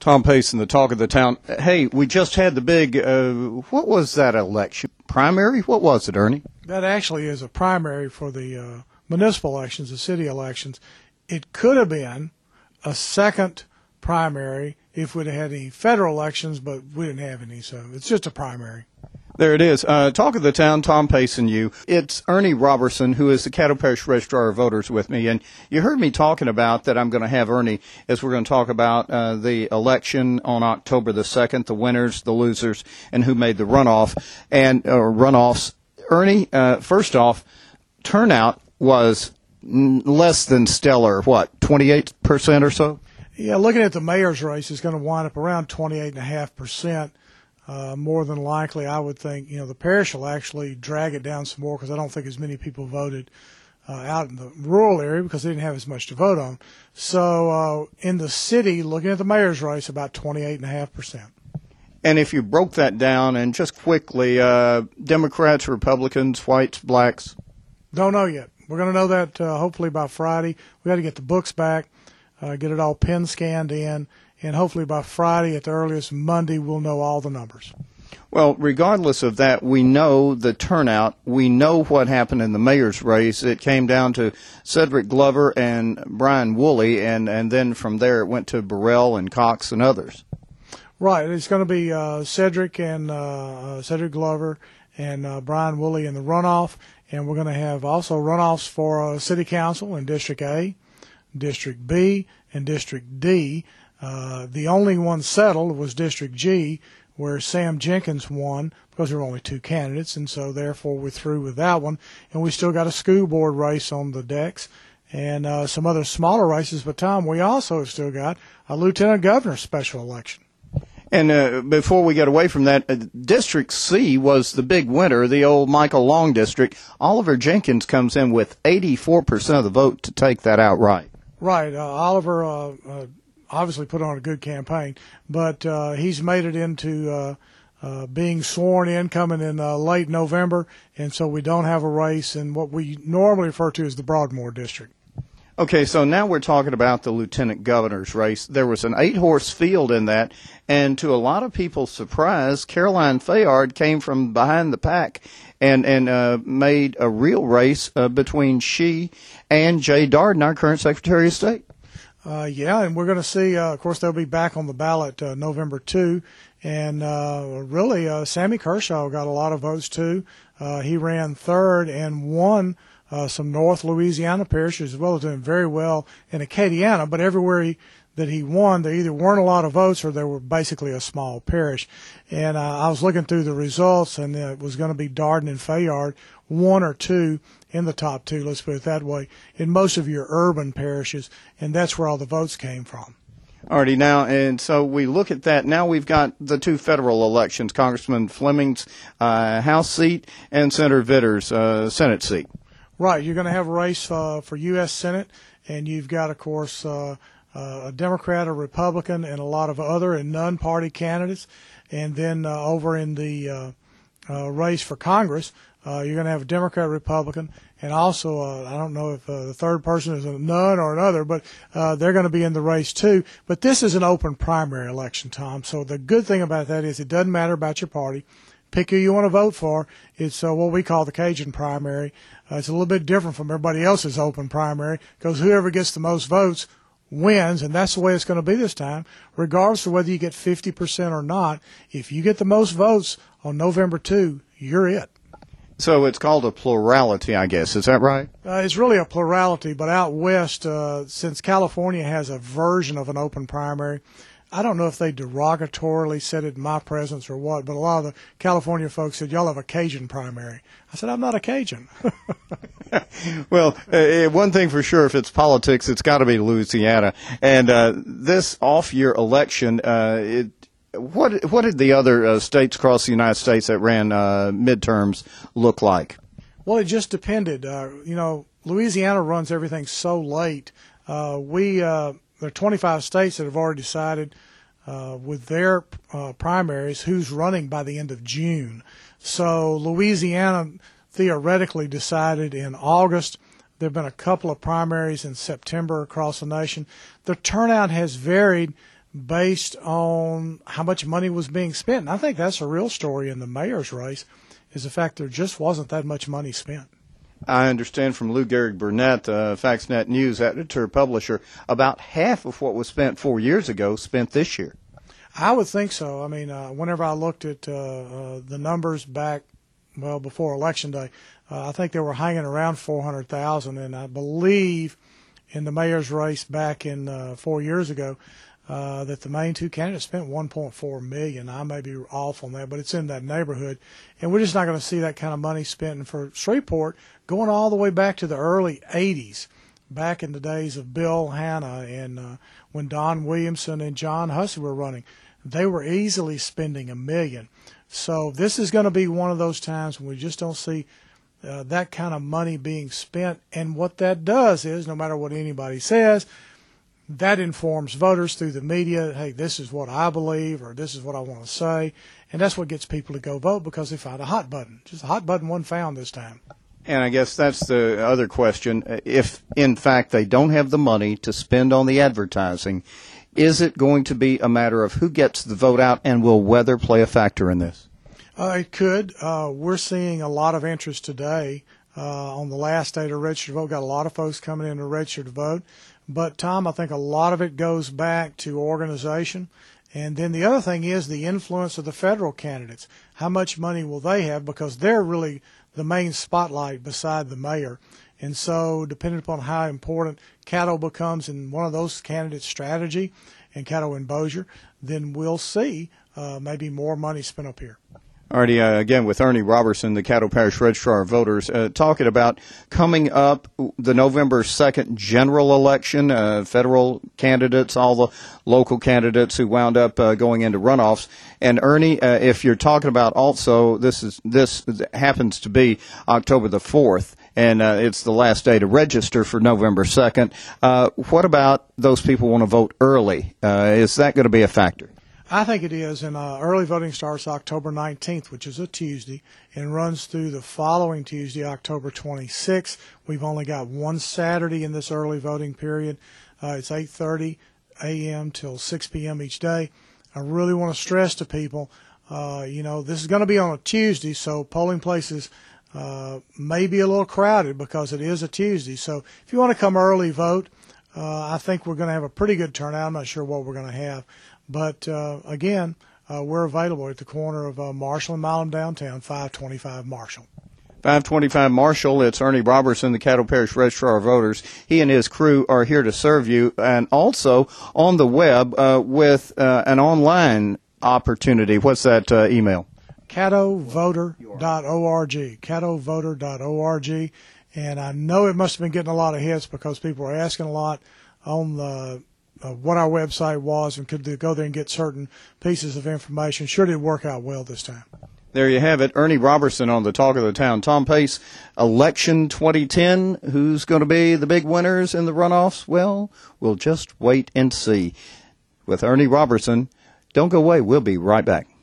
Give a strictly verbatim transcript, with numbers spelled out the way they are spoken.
Tom Payson, the talk of the town. Hey, we just had the big, uh, what was that election? Primary? What was it, Ernie? That actually is a primary for the uh, municipal elections, the city elections. It could have been a second primary if we'd had any federal elections, but we didn't have any, so it's just a primary. There it is. Uh, talk of the town, Tom Payson, you. It's Ernie Robertson, who is the Caddo Parish Registrar of Voters with me. And you heard me talking about that I'm going to have Ernie as we're going to talk about uh, the election on October the second, the winners, the losers, and who made the runoff and uh, runoffs. Ernie, uh, first off, turnout was n- less than stellar, what, twenty-eight percent or so? Yeah, looking at the mayor's race, it's going to wind up around twenty-eight point five percent. Uh, more than likely, I would think, you know, the parish will actually drag it down some more because I don't think as many people voted uh, out in the rural area because they didn't have as much to vote on. So uh, in the city, looking at the mayor's race, about twenty-eight point five percent. And if you broke that down and just quickly, uh, Democrats, Republicans, whites, blacks? Don't know yet. We're going to know that uh, hopefully by Friday. We got to get the books back, uh, get it all pen scanned in. And hopefully by Friday, at the earliest Monday, we'll know all the numbers. Well, regardless of that, we know the turnout. We know what happened in the mayor's race. It came down to Cedric Glover and Brian Woolley, and, and then from there it went to Burrell and Cox and others. Right. It's going to be uh, Cedric and uh, Cedric Glover and uh, Brian Woolley in the runoff. And we're going to have also runoffs for uh, City Council in District A, District B, and District D. Uh, the only one settled was District G, where Sam Jenkins won because there were only two candidates, and so therefore we're through with that one. And we still got a school board race on the decks and uh, some other smaller races. But, Tom, we also have still got a lieutenant governor special election. And uh, before we get away from that, uh, District C was the big winner, the old Michael Long district. Oliver Jenkins comes in with eighty-four percent of the vote to take that outright. Right. Uh, Oliver uh, uh, obviously put on a good campaign, but uh, he's made it into uh, uh, being sworn in coming in uh, late November, and so we don't have a race in what we normally refer to as the Broadmoor district. Okay, so now we're talking about the lieutenant governor's race. There was an eight-horse field in that, and to a lot of people's surprise, Caroline Fayard came from behind the pack and and uh, made a real race uh, between she and Jay Darden, our current Secretary of State. Uh, yeah, and we're going to see, uh, of course, they'll be back on the ballot uh, November second. And uh, really, uh, Sammy Kershaw got a lot of votes, too. Uh, he ran third and won uh, some North Louisiana parishes, as well as doing very well in Acadiana. But everywhere he, that he won, there either weren't a lot of votes or there were basically a small parish. And uh, I was looking through the results, and it was going to be Darden and Fayard, one or two in the top two, let's put it that way, in most of your urban parishes, and that's where all the votes came from. Alrighty, now, and so we look at that. Now we've got the two federal elections, Congressman Fleming's uh, House seat and Senator Vitter's uh, Senate seat. Right. You're going to have a race uh, for U S Senate, and you've got, of course, uh, uh, a Democrat, a Republican, and a lot of other and non-party candidates. And then uh, over in the uh, uh, race for Congress, uh, you're going to have a Democrat, Republican, and also, uh, I don't know if uh, the third person is a none or another, but uh, they're going to be in the race too. But this is an open primary election, Tom. So the good thing about that is it doesn't matter about your party. Pick who you want to vote for. It's uh, what we call the Cajun primary. Uh, it's a little bit different from everybody else's open primary because whoever gets the most votes wins, and that's the way it's going to be this time, regardless of whether you get fifty percent or not. If you get the most votes on November second, you're it. So it's called a plurality, I guess. Is that right? Uh, it's really a plurality, but out west, uh, since California has a version of an open primary, I don't know if they derogatorily said it in my presence or what, but a lot of the California folks said, y'all have a Cajun primary. I said, I'm not a Cajun. Well, uh, one thing for sure, if it's politics, it's got to be Louisiana. And uh, this off-year election, uh, it, what what did the other uh, states across the United States that ran uh, midterms look like? Well, it just depended. Uh, you know, Louisiana runs everything so late. Uh, we uh, there are twenty-five states that have already decided uh, with their uh, primaries who's running by the end of June. So Louisiana theoretically decided in August. There have been a couple of primaries in September across the nation. The turnout has varied, based on how much money was being spent. And I think that's a real story in the mayor's race, is the fact there just wasn't that much money spent. I understand from Lou Gehrig Burnett, uh, FaxNet News editor, publisher, about half of what was spent four years ago spent this year. I would think so. I mean, uh, whenever I looked at uh, uh, the numbers back, well, before Election Day, uh, I think they were hanging around four hundred thousand, and I believe in the mayor's race back in uh, four years ago, uh, that the main two candidates spent one point four million dollars. I may be off on that, but it's in that neighborhood. And we're just not going to see that kind of money spent. And for Shreveport, going all the way back to the early eighties, back in the days of Bill Hanna and uh, when Don Williamson and John Hussey were running, they were easily spending a million. So this is going to be one of those times when we just don't see uh, that kind of money being spent. And what that does is, no matter what anybody says, that informs voters through the media. Hey, this is what I believe, or this is what I want to say. And that's what gets people to go vote, because they find a hot button. Just a hot button wasn't found this time. And I guess that's the other question. If, in fact, they don't have the money to spend on the advertising, is it going to be a matter of who gets the vote out, and will weather play a factor in this? Uh, it could. Uh, we're seeing a lot of interest today uh, on the last day to register to vote. Got a lot of folks coming in to register to vote. But, Tom, I think a lot of it goes back to organization. And then the other thing is the influence of the federal candidates. How much money will they have? Because they're really the main spotlight beside the mayor. And so depending upon how important Caddo becomes in one of those candidates' strategy, and Caddo and Bossier, then we'll see uh, maybe more money spent up here. Alrighty, uh, again with Ernie Robertson, the Caddo Parish Registrar of Voters, uh, talking about coming up the November second general election, uh, federal candidates, all the local candidates who wound up uh, going into runoffs. And Ernie, uh, if you're talking about also, this is this happens to be October the fourth, and uh, it's the last day to register for November second. Uh, what about those people who want to vote early? Uh, is that going to be a factor? I think it is, and uh, early voting starts October nineteenth, which is a Tuesday, and runs through the following Tuesday, October twenty-sixth. We've only got one Saturday in this early voting period. Uh, it's eight thirty a m till six p m each day. I really want to stress to people, uh, you know, this is going to be on a Tuesday, so polling places uh, may be a little crowded because it is a Tuesday. So if you want to come early vote, uh, I think we're going to have a pretty good turnout. I'm not sure what we're going to have. But, uh, again, uh, we're available at the corner of uh, Marshall and Milam downtown, five twenty-five Marshall. five twenty-five Marshall, it's Ernie Robertson, the Caddo Parish Registrar of Voters. He and his crew are here to serve you, and also on the web uh, with uh, an online opportunity. What's that uh, email? caddo voter dot org, caddo voter dot org. And I know it must have been getting a lot of hits because people are asking a lot on the Uh, what our website was, and could they go there and get certain pieces of information. Sure did work out well this time. There you have it. Ernie Robertson on the Talk of the Town. Tom Pace, election twenty ten. Who's going to be the big winners in the runoffs? Well, we'll just wait and see. With Ernie Robertson, don't go away. We'll be right back.